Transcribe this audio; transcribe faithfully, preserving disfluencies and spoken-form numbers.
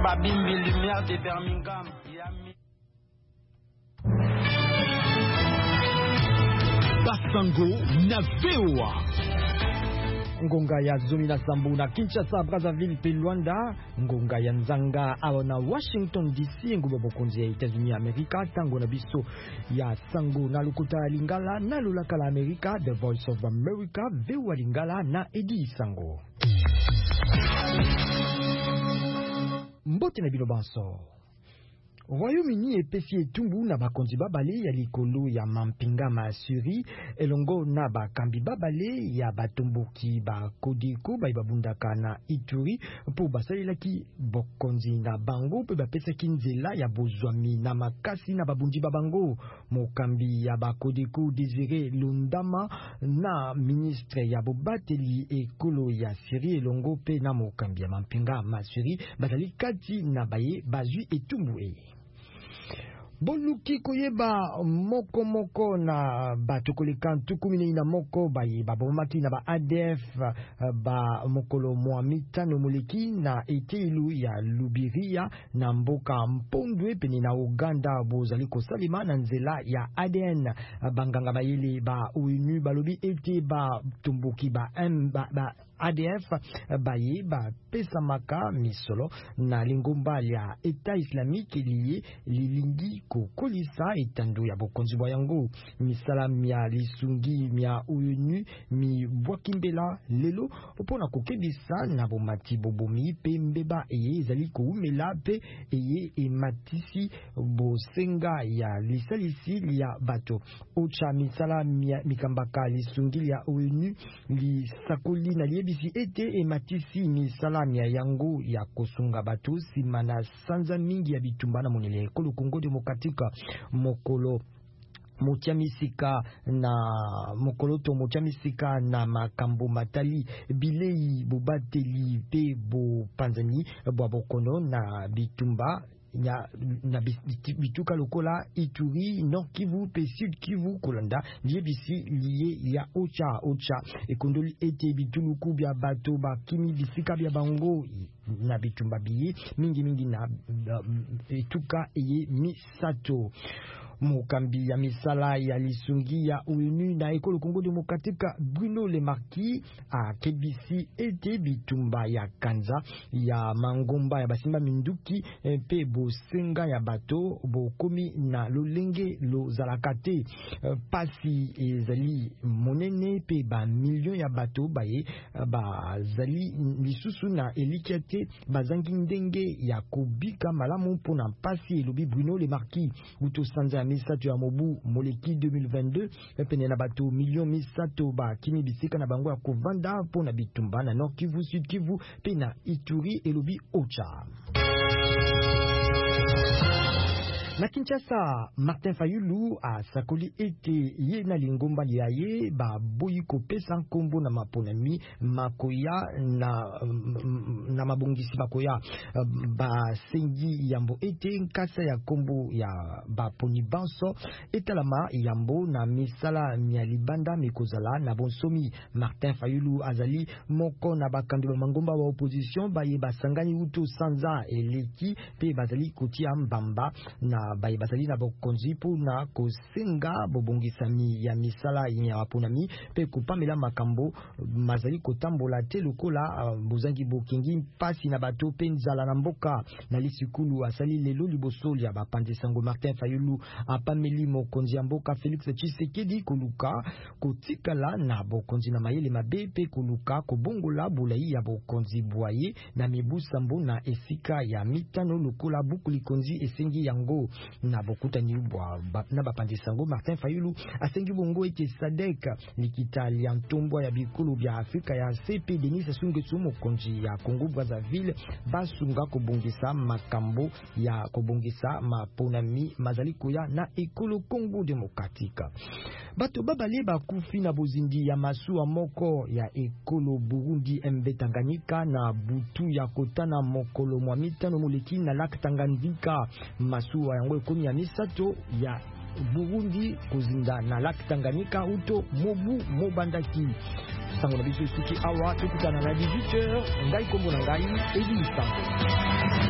babimbi lumière de Birmingham. Basango na V O A. Ngonga ya Zomi na Sambu na Kinshasa, Brazzaville pe Luanda, ngonga ya Nzanga awa na Washington D C, ngubo bokonzi ya Etats-Unis Amerika, tango na biso ya Sango na lukuta ya Lingala na lulaka la Amerika, The Voice of America, V O A Lingala na Edi Sango. Mbote na bino banso. Royaume-Uni epesi etumbu na bakonzi babale ya likolo ya mampinga masuri elongo na bakambi babale ya batomboki ba Kodeko ba babundaka na Ituri po basalelaki bokonzi na bango pe bapesaki nzela ya bozwami na makasi na babunji babango. Mokambi ya ba Kodeko Désiré Lundama na ministre ya bobateli ekolo ya Syrie elongo pe na mokambi ya mampinga masuri bazali kati na baye bazwi etumbu e. Boluki koyeba moko moko na batokoleka ntukumine na moko baye babomaki na ba A D F ba mokolo moamitano moleki na etelu ya Lubiria na mboka Mpondwe pene na Uganda bozali kosalima na nzela ya A D N. Banganga bayele ba O N U balobi ete ba tumbuki ba M ba, ba A D F baye ba pesa maka misolo na lingomba ya Eta Islamique liye lilingi kokolisa etando ya bokonzi bwa yango. Misala mia lisungi mia O N U mi bwakimbela lelo opona kokebisa na bomati bobomi pe mbeba eye ezali koumela pe eye ematisi bosenga ya lisalisi ya bato. Ocha misala mia mikambaka lisungi ya O N U lisakoli na liebisi ete ematisi misala mia yango ya kosunga bato simana sanza mingi ya bitumba na monele ekolo Kongo Demokratika. Mokolo motiamisika na mokoloto motiamisika na makambo matali bilei bobateli pe bo panzani bo bokono na bitumba ya na bituka lokola Ituri, Nord Kivu pe Sud Kivu kolanda liebisi liye ya Ocha Ocha ekondoli ete bituluku bya bato ba kimi bisika bya bango na bitumba biye mingi mingi na bituka eye misato. Mokambi ya misala ya lisungi ya O N U na ekolo Kongo Demokratika Bruno Le Marquis a kebisi ete bitumba ya kanza ya mangomba ya basimba minduki pe bosenga ya bato bokomi na lolenge lo zalakate pasi ezali monene pe ba million ya bato baye bazali lisusu na elikiate bazangi ndenge ya kobika malamu mpona pasi elobi Bruno Le Marquis. Uto sanza misato ya mobu moleki deux mille vingt-deux pene na bato million misato ba kimi bisika na bango ya kovanda pona bitumba na Nord Kivu, Sud Kivu pe na Ituri elobi Ocha. Na Kinshasa, Martin Fayulu a sakoli ete ye na lingomba ya ye ba boyi kopesa nkombo na maponami makoya na na mabongisi makoya ba sengi yambo ete nkasa ya kombo ya ba poni banso etalama yambo na misala mia libanda mikozala na bonsomi. Martin Fayulu azali moko na bakambi ba mangomba wa opposition ba ye basangani uto sanza eleki pe bazali kotia mbamba na baye bazali na bokonzi po na kosenga bobongisami ya misala ya waponami pe kupamela makambo mazali kotambola te lokola uh, bozangi bokingi pasi na bato pe nzala na mboka na lisikulu asali lelo liboso ya bapande sango. Martin Fayulu apameli mokonzi ya mboka Félix Tshisekedi koluka kotikala na bokonzi na mayele mabe pe koluka kobongola bulai ya bokonzi bwaye na mibusambo na esika ya mitano lokola bukuli konzi esengi yango na bokuta ni bwa na bapande sango. Martin Fayulu asengi bongo ete Sadek likita ya ntombwa ya bikulu bya Afrika ya C P Denis Sassou Nguesso mokonzi ya Congo Brazzaville basunga kobongisa makambo ya kobongisa maponami mazali koya na ekolo Congo Demokratika. Bato babale bakufi na bozindi ya masuwa moko ya ekolo Burundi Mb Tanganyika na butu ya kotana mokolo mwa mitano moleki na lak Tanganyika. Masuwa yango ekomi ya misato ya Burundi kozinda na lak Tanganyika uto mobu mobandaki. Sango na biso suki awa tukutana na dix-huit heures ngai kombo na ngai Edi Sango.